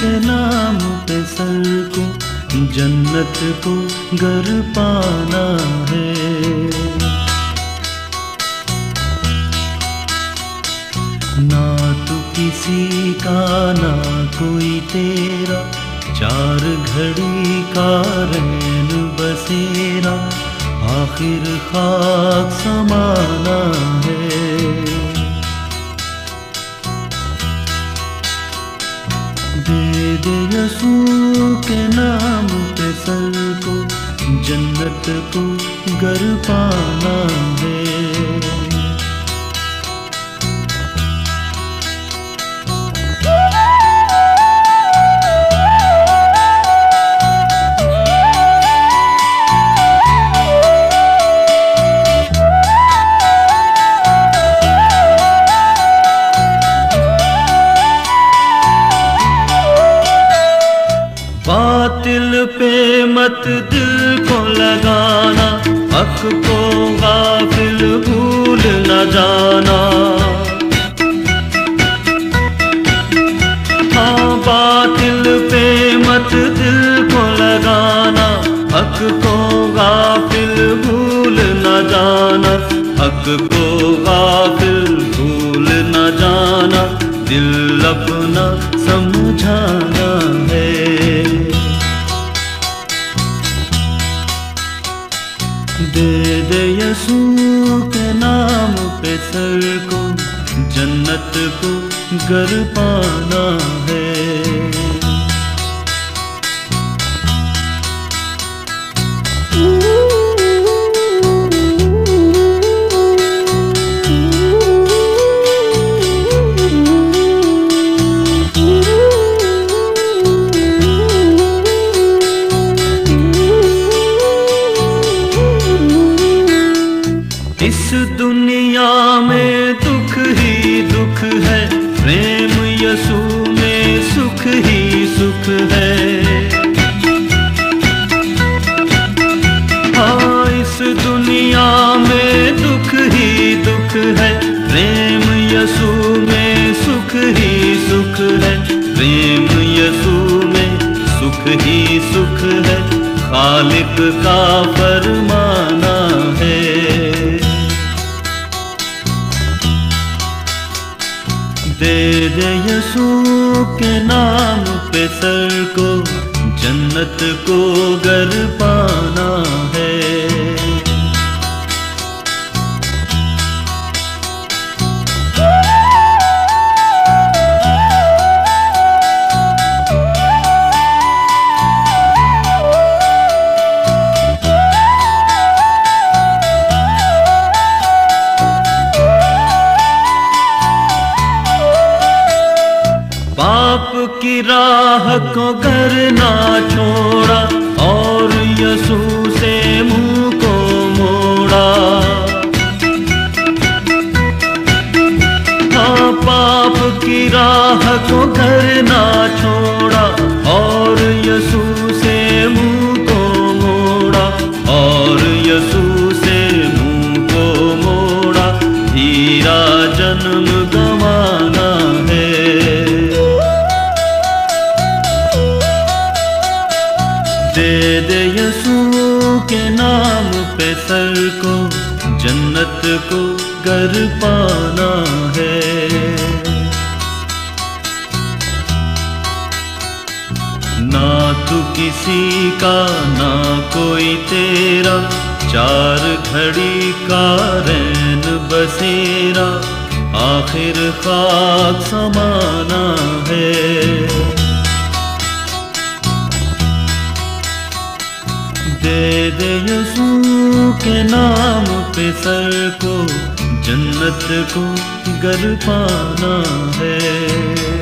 के नाम पे सर को जन्नत को घर पाना है। ना तो किसी का ना कोई तेरा, चार घड़ी का रैन बसेरा, आखिर खाक समाना है। दे दे यसू के नाम पे सर को जन्नत को घर पाना है। बातिल पे मत दिल को लगाना, हक को गाफिल भूल न जाना। हाँ, बातिल पे मत दिल को लगाना, हक को गाफिल भूल न जाना। हक को गाफिल भूल न जाना, दिल अपना समझाना है। दे दे यसू के नाम पे सर को जन्नत को घर पाना है। इस दुनिया में दुख ही दुख है, प्रेम यसू में सुख ही सुख है। हाँ, इस दुनिया में दुख ही दुख है, प्रेम यसू में सुख ही सुख है। प्रेम यसू में सुख ही सुख है, खालिक का फरमाना है। दे दे यसू के नाम पे सर को जन्नत को घर पाना है। पाप की राह को घर ना छोड़ा और यसू से मुंह को मोड़ा। हाँ, पाप की राह को घर ना छोड़ा और यसू से मुंह को मोड़ा। और यसू से मुंह को मोड़ा, हीरा जन्म गंवाना है। दे दे यसू के नाम पे सर को जन्नत को घर पाना है। ना तू किसी का ना कोई तेरा, चार घड़ी का रैन बसेरा, आखिर खाक समाना है। दे दे यसू के नाम पे सर को जन्नत को घर पाना है।